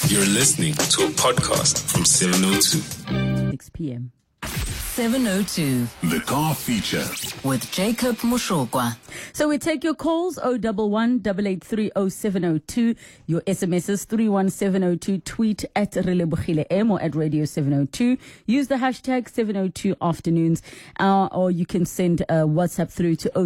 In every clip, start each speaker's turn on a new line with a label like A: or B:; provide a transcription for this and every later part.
A: You're listening to a podcast from 702.
B: 6 p.m.
C: 702.
A: The Car Feature.
C: With Jacob Mushokwa.
B: So we take your calls, 011-883-0702, your SMSs 31702, tweet at Relebohile M or at Radio 702. Use the hashtag 702 afternoons, or you can send a WhatsApp through to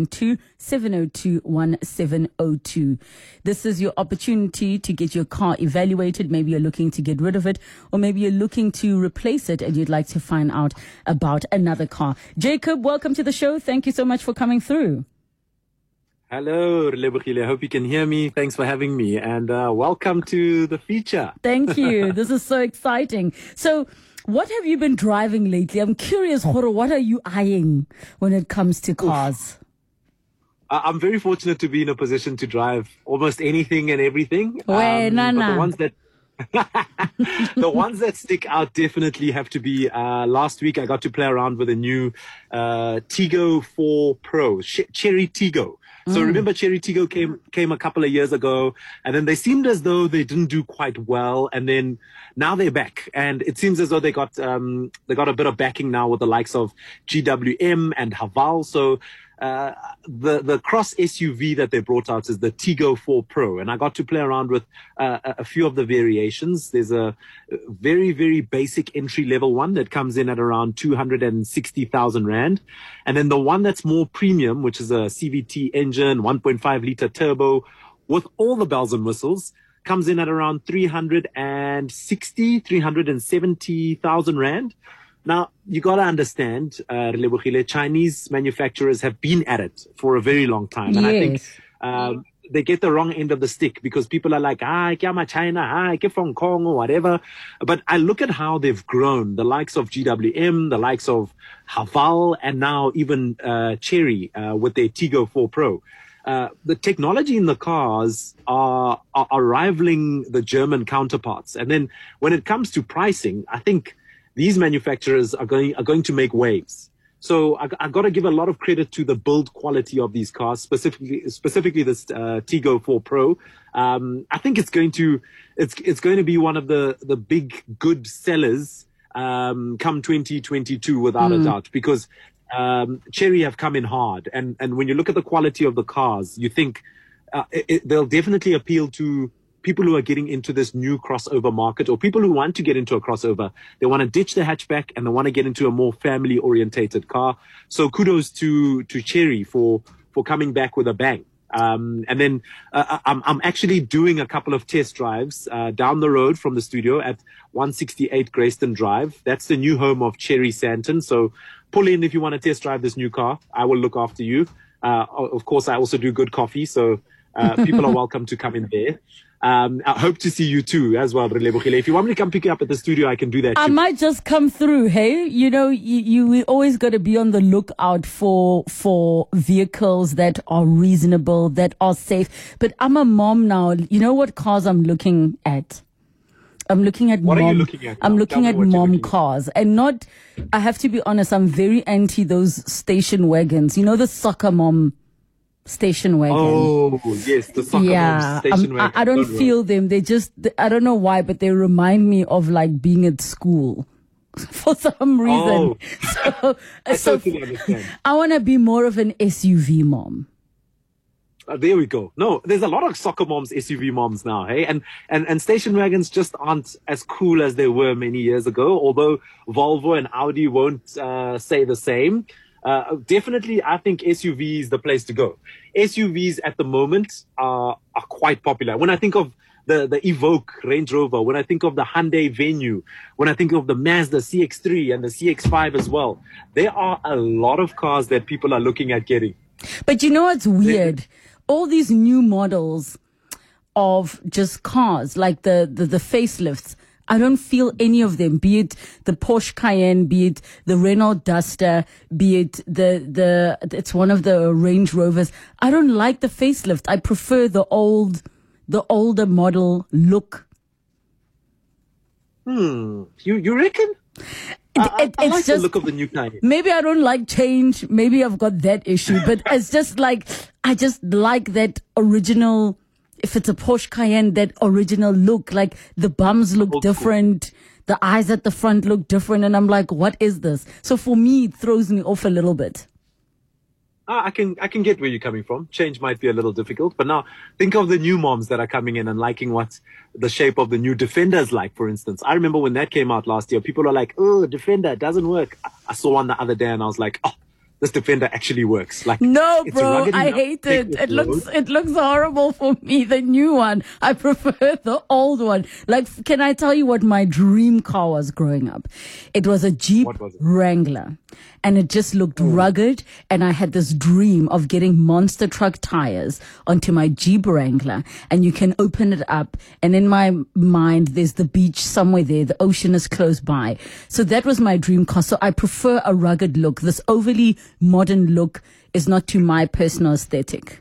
B: 072-702-1702. This is your opportunity to get your car evaluated. Maybe you're looking to get rid of it, or maybe you're looking to replace it and you'd like to find out about another car. Jacob, welcome to the show. Thank you so much for coming through.
D: Hello, Relebohile. I hope you can hear me. Thanks for having me, and welcome to the feature.
B: Thank you. This is so exciting. So, what have you been driving lately? I'm curious, Horo, what are you eyeing when it comes to cars?
D: I'm very fortunate to be in a position to drive almost anything and everything.
B: But
D: the ones that stick out definitely have to be, last week I got to play around with a new Tiggo 4 Pro, Chery Tiggo. So remember Chery Tiggo came a couple of years ago, and then they seemed as though they didn't do quite well, and then now they're back, and it seems as though they got a bit of backing now with the likes of GWM and Haval. So the cross SUV that they brought out is the Tiggo 4 Pro, and I got to play around with a few of the variations. There's a very, very basic entry level one that comes in at around 260,000 Rand. And then the one that's more premium, which is a CVT engine, 1.5 liter turbo with all the bells and whistles, comes in at around 370,000 Rand. Now, you got to understand, Relebohile, Chinese manufacturers have been at it for a very long time. And
B: Yes.
D: I think they get the wrong end of the stick because people are like, I get my China, I get from Hong Kong or whatever. But I look at how they've grown, the likes of GWM, the likes of Haval, and now even Chery with their Tiggo 4 Pro. The technology in the cars are rivaling the German counterparts. And then when it comes to pricing, I think these manufacturers are going to make waves. So I got to give a lot of credit to the build quality of these cars, specifically this Tiggo 4 Pro. I think it's going to be one of the big good sellers come 2022 without a doubt, because Chery have come in hard, and when you look at the quality of the cars, you think they'll definitely appeal to people who are getting into this new crossover market, or people who want to get into a crossover. They want to ditch the hatchback and they want to get into a more family orientated car. So kudos to Chery for coming back with a bang. And then I'm actually doing a couple of test drives down the road from the studio at 168 Grayston Drive. That's the new home of Chery Sandton. So pull in if you want to test drive this new car. I will look after you. Of course, I also do good coffee, so people are welcome to come in there. I hope to see you too as well, Relebohile. If you want me to come pick you up at the studio, I can do that too.
B: I might just come through, hey? You know, we always got to be on the lookout for vehicles that are reasonable, that are safe. But I'm a mom now. You know what cars I'm looking at? I'm looking at
D: What
B: mom.
D: are you looking at now?
B: I'm looking
D: Tell
B: at
D: me what you're
B: mom
D: looking at.
B: cars, and not. I have to be honest. I'm very anti those station wagons. You know, the soccer mom station wagon.
D: Oh, yes, the soccer mom's station wagon.
B: I don't feel them. They just, I don't know why, but they remind me of like being at school for some reason.
D: Oh. I totally understand.
B: I want to be more of an SUV mom.
D: There we go. No, there's a lot of soccer moms, SUV moms now, hey? And station wagons just aren't as cool as they were many years ago, although Volvo and Audi won't say the same. Definitely, I think SUV is the place to go. SUVs at the moment are quite popular. When I think of the Evoque Range Rover, when I think of the Hyundai Venue, when I think of the Mazda CX-3 and the CX-5 as well, there are a lot of cars that people are looking at getting.
B: But you know what's weird? All these new models of just cars, like the facelifts, I don't feel any of them, be it the Porsche Cayenne, be it the Renault Duster, be it it's one of the Range Rovers. I don't like the facelift. I prefer the older model look.
D: You reckon? I like the look of the new Cayenne.
B: Maybe I don't like change. Maybe I've got that issue, but it's just like, I just like that original if it's a Porsche Cayenne, that original look, like the bums look different, the eyes at the front look different, and I'm like, what is this? So for me, it throws me off a little bit.
D: I can get where you're coming from. Change might be a little difficult, but now think of the new moms that are coming in and liking what the shape of the new Defender is like, for instance. I remember when that came out last year, people are like, oh, Defender, it doesn't work. I saw one the other day and I was like, oh, this Defender actually works. Like,
B: no,
D: it's
B: bro,
D: rugged
B: I
D: enough
B: hate
D: to take
B: it.
D: the
B: It looks
D: load.
B: horrible for me. The new one, I prefer the old one. Like, can I tell you what my dream car was growing up? It was a Jeep
D: What was it?
B: Wrangler, and it just looked rugged. And I had this dream of getting monster truck tires onto my Jeep Wrangler, and you can open it up. And in my mind, there's the beach somewhere there. The ocean is close by. So that was my dream car. So I prefer a rugged look. This overly modern look is not to my personal aesthetic.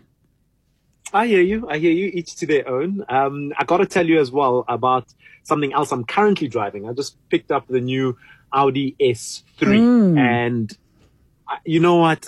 D: I hear you. Each to their own. I got to tell you as well about something else I'm currently driving. I just picked up the new Audi S3, and you know what?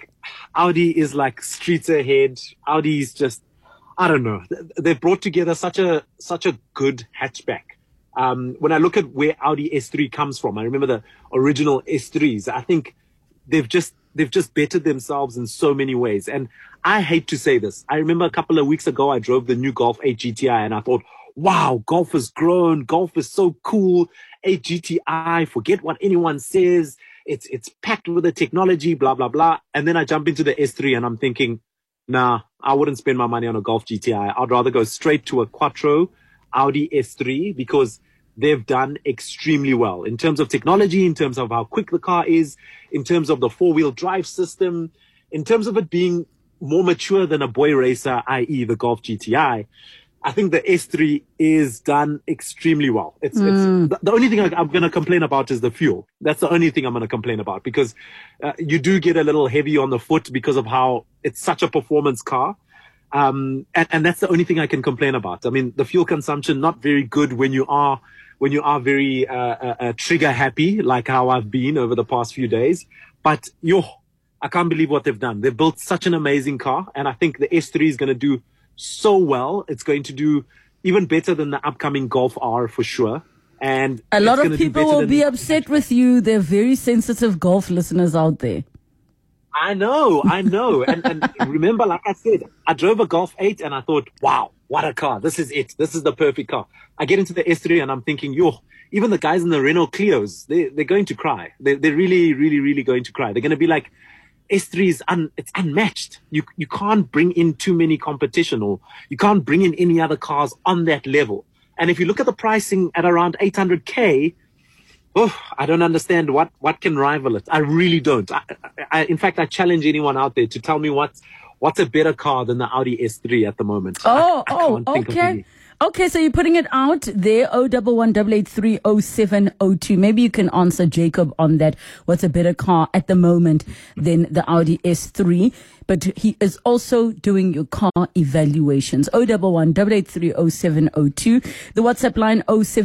D: Audi is like streets ahead. Audi is just, I don't know. They've brought together such a good hatchback. When I look at where Audi S3 comes from, I remember the original S3s. I think they've just bettered themselves in so many ways. And I hate to say this. I remember a couple of weeks ago, I drove the new Golf 8 GTI and I thought, wow, Golf has grown. Golf is so cool. 8 GTI, forget what anyone says. It's packed with the technology, blah, blah, blah. And then I jump into the S3 and I'm thinking, nah, I wouldn't spend my money on a Golf GTI. I'd rather go straight to a Quattro Audi S3 because they've done extremely well in terms of technology, in terms of how quick the car is, in terms of the four-wheel drive system, in terms of it being more mature than a boy racer, i.e. the Golf GTI. I think the S3 is done extremely well. It's the only thing I'm going to complain about is the fuel. That's the only thing I'm going to complain about because you do get a little heavy on the foot because of how it's such a performance car. And that's the only thing I can complain about. I mean, the fuel consumption, not very good when you are very trigger happy, like how I've been over the past few days. But I can't believe what they've done. They've built such an amazing car, and I think the S3 is going to do so well. It's going to do even better than the upcoming Golf R for sure. And
B: a lot of people will be upset with you. They're very sensitive Golf listeners out there.
D: I know. And remember, like I said, I drove a Golf 8 and I thought, wow, what a car. This is it. This is the perfect car. I get into the S3 and I'm thinking, even the guys in the Renault Clios, they're going to cry. They're really, really, really going to cry. They're going to be like, S3 it's unmatched. You can't bring in too many competition, or you can't bring in any other cars on that level. And if you look at the pricing at around 800K, I don't understand what can rival it. I really don't. In fact, I challenge anyone out there to tell me what's a better car than the Audi S3 at the moment. I can't think of any.
B: Okay, so you're putting it out there, 011-883-0702. Maybe you can answer Jacob on that. What's a better car at the moment than the Audi S3? But he is also doing your car evaluations. 011-883-0702. The WhatsApp line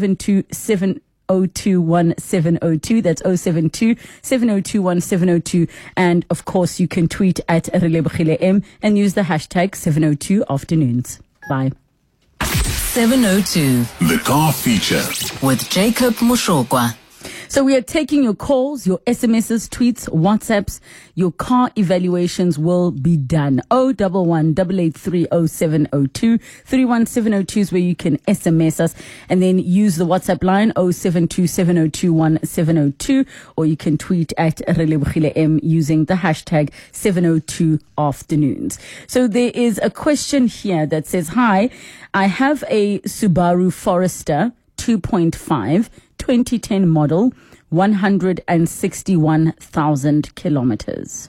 B: 072-702-1702. That's 072-702-1702. And of course, you can tweet at Relebogile M and use the hashtag 702 afternoons. Bye.
C: 702.
A: The car feature.
C: With Jacob Mushogwa.
B: So we are taking your calls, your SMSs, tweets, WhatsApps. Your car evaluations will be done. 011-883-0702. 31702 is where you can SMS us, and then use the WhatsApp line 072-702-1702, or you can tweet at Relebogile M using the hashtag 702 afternoons. So there is a question here that says, hi, I have a Subaru Forester 2.5 2010 model, 161,000 kilometers.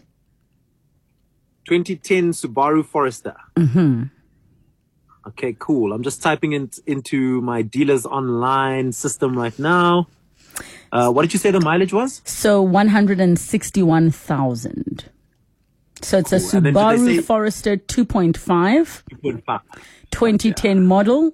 D: 2010 Subaru Forester.
B: Mm-hmm.
D: Okay, cool. I'm just typing it into my dealer's online system right now. What did you say the mileage was?
B: So 161,000. So it's a
D: Cool. And then did they
B: Subaru
D: say-
B: Forester 2.5,
D: 2.5.
B: 2010 model,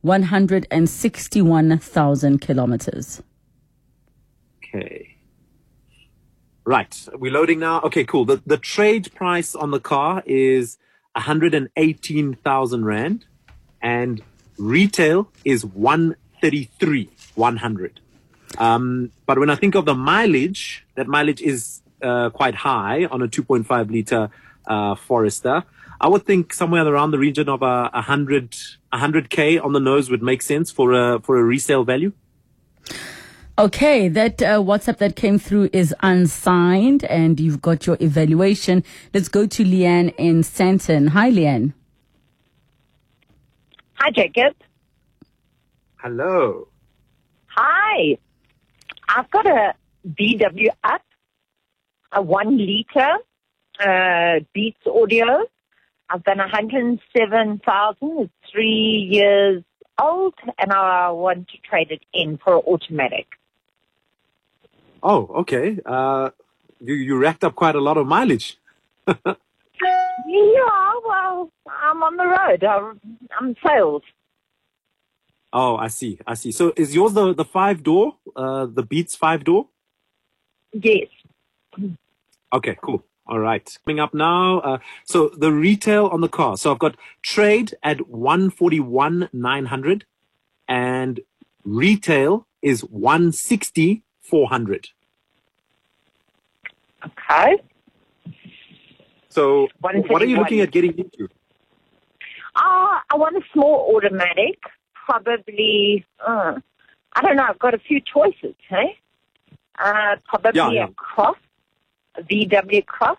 B: 161,000 kilometers.
D: Okay. Right. We're loading now. Okay, cool. The trade price on the car is 118,000 Rand. and retail is 133,100. But when I think of the mileage, that mileage is quite high on a 2.5 liter Forester. I would think somewhere around the region of 100K on the nose would make sense for a resale value.
B: Okay, that WhatsApp that came through is unsigned, and you've got your evaluation. Let's go to Leanne in Sandton. Hi, Leanne.
E: Hi, Jacob.
D: Hello.
E: Hi. I've got a VW Up, a 1 liter, Beats Audio. I've done 107,000. It's 3 years old, and I want to trade it in for an automatic.
D: Oh, okay. You racked up quite a lot of mileage.
E: Yeah, well, I'm on the road. I'm sales.
D: Oh, I see. So is yours the 5-door, the Beats 5-door?
E: Yes.
D: Okay, cool. All right. Coming up now. So the retail on the car. So I've got trade at 141,900 and retail is 160,400.
E: Okay.
D: So what are you looking at getting into?
E: I want a small automatic. Probably, I don't know, I've got a few choices, hey? Probably
D: Yeah.
E: a Cross, a VW Cross,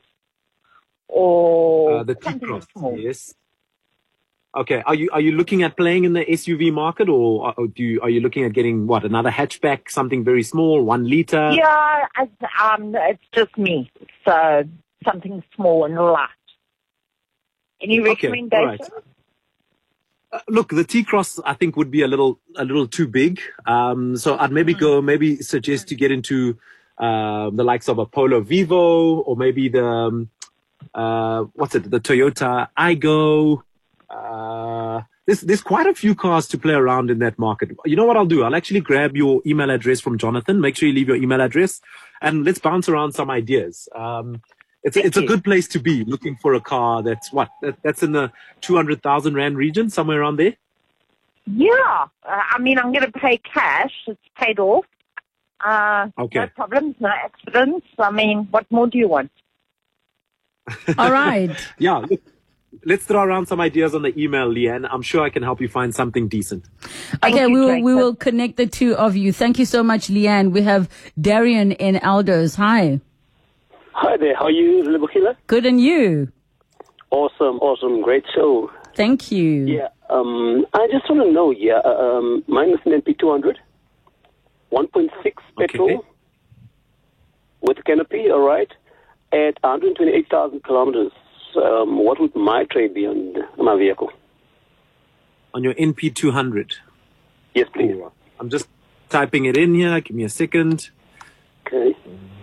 E: or
D: The
E: something
D: T-Cross,
E: small.
D: yes. Okay, are you looking at playing in the SUV market, or are you looking at getting another hatchback, something very small, 1 liter?
E: Yeah, it's just me, so something small and light. Any recommendations?
D: all right. Look, the T-Cross I think would be a little too big. So I'd maybe suggest to get into the likes of a Polo Vivo, or maybe the the Toyota Aygo. There's quite a few cars to play around in that market. You know what I'll do? I'll actually grab your email address from Jonathan. Make sure you leave your email address, and let's bounce around some ideas. It's a good place to be looking for a car that's in the 200,000 Rand region, somewhere around there.
E: Yeah, I'm going to pay cash. It's paid off.
D: Okay.
E: No problems, no accidents. What more do you want?
B: All right.
D: Yeah, look, let's throw around some ideas on the email, Leanne. I'm sure I can help you find something decent.
B: Okay,
E: you,
B: we will connect the two of you. Thank you so much, Leanne. We have Darian in Alders. Hi.
F: Hi there, how are you, Lebukila?
B: Good, and you?
F: Awesome, great show.
B: Thank you.
F: Yeah, I just want to know, mine is an MP200, 1.6 petrol, with a canopy, all right, at 128,000 kilometers. What would my trade be on my vehicle?
D: On your NP200?
F: Yes, please.
D: Cool. I'm just typing it in here. Give me a second.
F: Okay.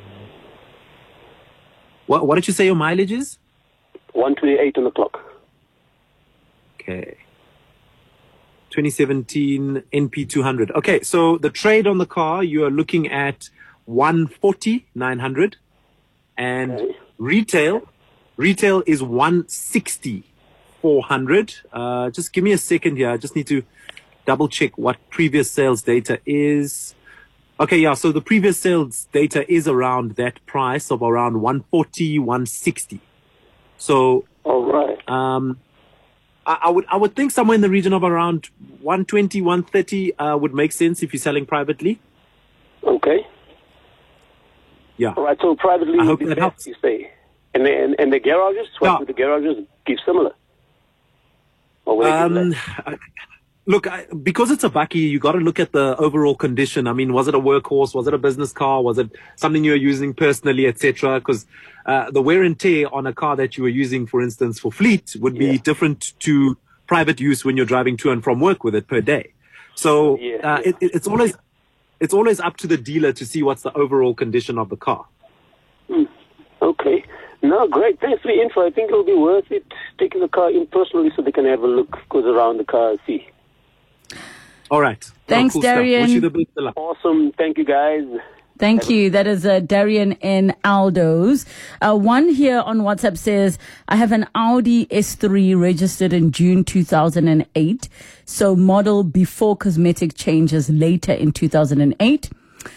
D: What did you say your mileage is?
F: 128 on the clock.
D: Okay. 2017 NP200. Okay, so the trade on the car, you are looking at 140,900, and retail is 160,400. Just give me a second here. I just need to double check what previous sales data is. Okay, yeah, so the previous sales data is around that price of around 140, 160. So,
F: all right.
D: I would think somewhere in the region of around 120, 130 would make sense if you're selling privately.
F: Okay.
D: Yeah.
F: All right, so privately
D: I hope
F: would be
D: that
F: best,
D: helps.
F: you say. And the garages, what would the garages give similar? Or would they give less?
D: Look, because it's a bakkie, you got to look at the overall condition. Was it a workhorse? Was it a business car? Was it something you were using personally, etc.? Because the wear and tear on a car that you were using, for instance, for fleet would be different to private use when you're driving to and from work with it per day. So it's always up to the dealer to see what's the overall condition of the car.
F: Okay. No, great. Thanks for the info. I think it'll be worth it taking the car in personally so they can have a look, goes around the car and see.
D: All right.
B: Thanks,
D: cool
B: Darian.
D: Wish you the best of luck.
F: Awesome. Thank you, guys.
B: Thank you. That is Darian in Aldo's. One here on WhatsApp says, I have an Audi S3 registered in June 2008. So model before cosmetic changes later in 2008.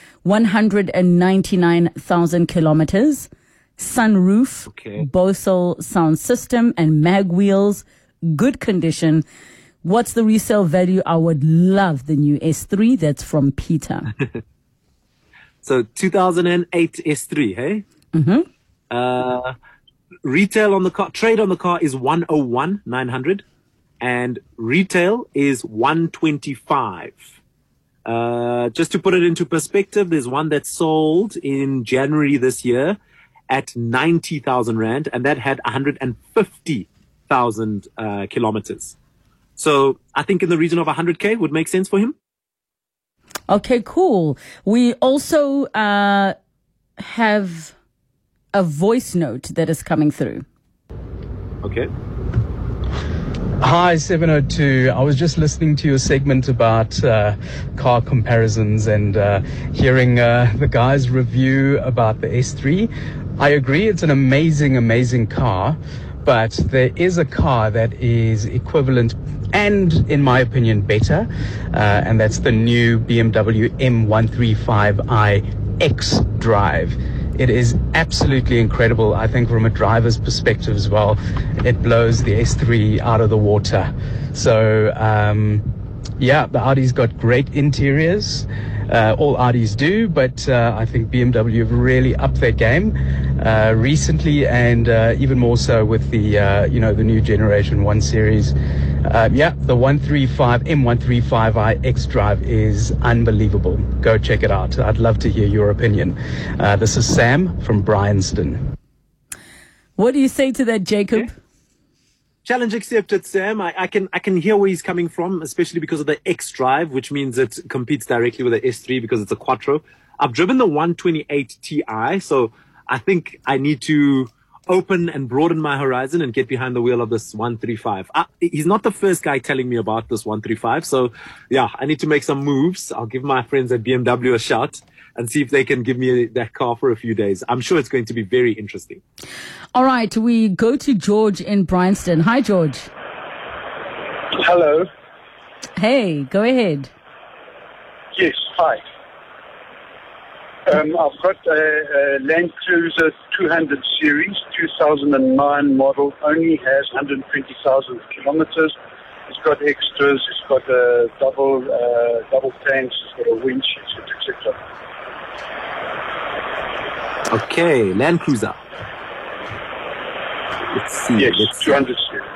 B: 199,000 kilometers. Sunroof, Bose sound system and mag wheels. Good condition. What's the resale value? I would love the new S3. That's from Peter.
D: So 2008 S3, hey? Mm-hmm. Retail on the car, trade on the car is 101,900 and retail is 125. Just to put it into perspective, there's one that sold in January this year at 90,000 Rand and that had 150,000 kilometers. So I think in the region of 100K would make sense for him.
B: Okay, cool. We also have a voice note that is coming through.
D: Okay.
G: Hi, 702. I was just listening to your segment about car comparisons and hearing the guy's review about the S3. I agree, it's an amazing, amazing car, but there is a car that is equivalent and, in my opinion, better, and that's the new BMW M135i X-Drive. It is absolutely incredible. I think from a driver's perspective as well, it blows the S3 out of the water. So, yeah, the Audi's got great interiors. All Audis do, but I think BMW have really upped their game recently, and even more so with the the new Generation 1 series. The M135i X-Drive is unbelievable. Go check it out. I'd love to hear your opinion. This is Sam from Bryanston.
B: What do you say to that, Jacob?
D: Okay. Challenge accepted, Sam. I can hear where he's coming from, especially because of the X-Drive, which means it competes directly with the S3 because it's a quattro. I've driven the 128 Ti, so I think I need to open and broaden my horizon and get behind the wheel of this 135. He's not the first guy telling me about this 135, so yeah, I need to make some moves. I'll give my friends at BMW a shout and see if they can give me that car for a few days. I'm sure it's going to be very interesting.
B: All right, we go to George in Bryanston. Hi, George.
H: Hello.
B: Hey, go ahead.
H: Yes, hi. I've got a Land Cruiser 200 series, 2009 model, only has 120,000 kilometers. It's got extras, it's got a double tanks, it's got a winch, etc.
D: Okay, Land Cruiser. Let's see.
H: Yes, 200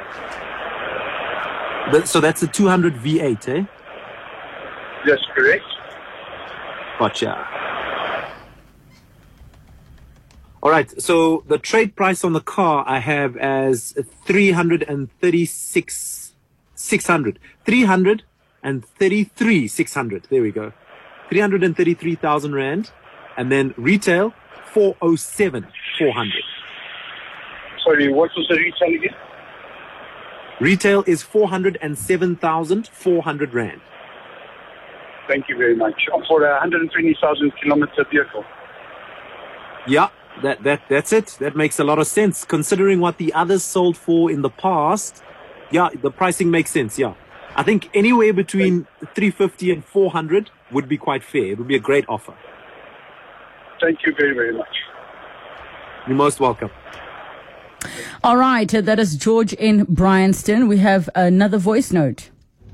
H: series.
D: So that's a 200 V8, eh?
H: That's correct.
D: Gotcha. All right, so the trade price on the car I have as 333,600. 333,600. There we go. 333,000 Rand. And then retail, 407,400.
H: Sorry, what was the retail again?
D: Retail is 407,400 Rand.
H: Thank you very much. For a 120,000 kilometer vehicle.
D: Yeah, that's it. That makes a lot of sense. Considering what the others sold for in the past, yeah, the pricing makes sense, yeah. I think anywhere between 350 and 400 would be quite fair. It would be a great offer.
H: Thank you very, very much.
D: You're most welcome.
B: All right, that is George in Bryanston. We have another voice note.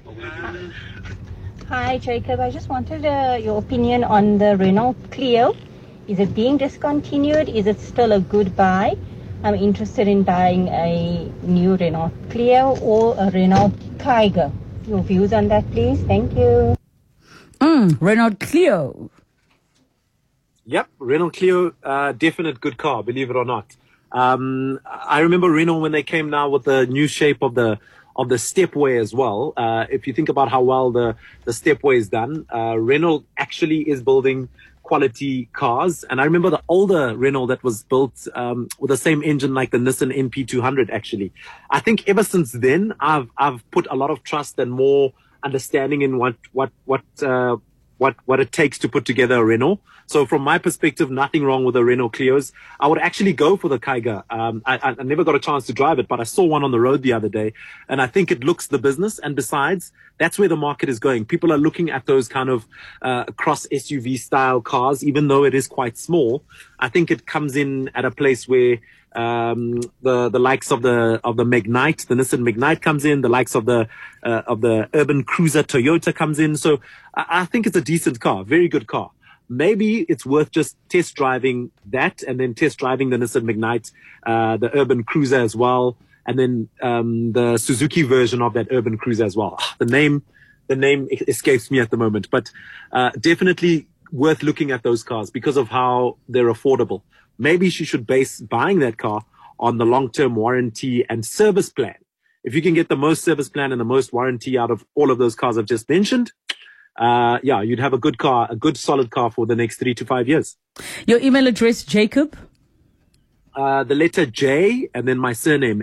I: Hi, Jacob. I just wanted your opinion on the Renault Clio. Is it being discontinued? Is it still a good buy? I'm interested in buying a new Renault Clio or a Renault Tiger. Your views on that, please. Thank you.
B: Renault Clio.
D: Yep, Renault Clio, definite good car, believe it or not. I remember Renault when they came now with the new shape of the stepway as well. If you think about how well the stepway is done, Renault actually is building quality cars. And I remember the older Renault that was built with the same engine like the Nissan NP200 actually. I think ever since then, I've put a lot of trust and more understanding in what what it takes to put together a Renault. So from my perspective, nothing wrong with the Renault Clios. I would actually go for the Kiger. I never got a chance to drive it, but I saw one on the road the other day, and I think it looks the business. And besides, that's where the market is going. People are looking at those kind of cross SUV style cars, even though it is quite small. I think it comes in at a place where the likes of the Magnite, the Nissan Magnite comes in, the likes of the Urban Cruiser Toyota comes in. So I think it's a decent car, very good car. Maybe it's worth just test driving that and then test driving the Nissan Magnite, the Urban Cruiser as well, and then the Suzuki version of that Urban Cruiser as well. The name escapes me at the moment, but definitely worth looking at those cars because of how they're affordable. Maybe she should base buying that car on the long-term warranty and service plan. If you can get the most service plan and the most warranty out of all of those cars I've just mentioned, you'd have a good car, a good solid car for the next 3 to 5 years.
B: Your email address, Jacob?
D: The letter J and then my surname,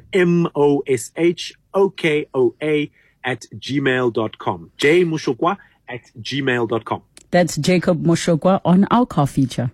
D: MOSHOKOA @gmail.com. jmushokwa @gmail.com.
B: That's Jacob Moshokwa on our car feature.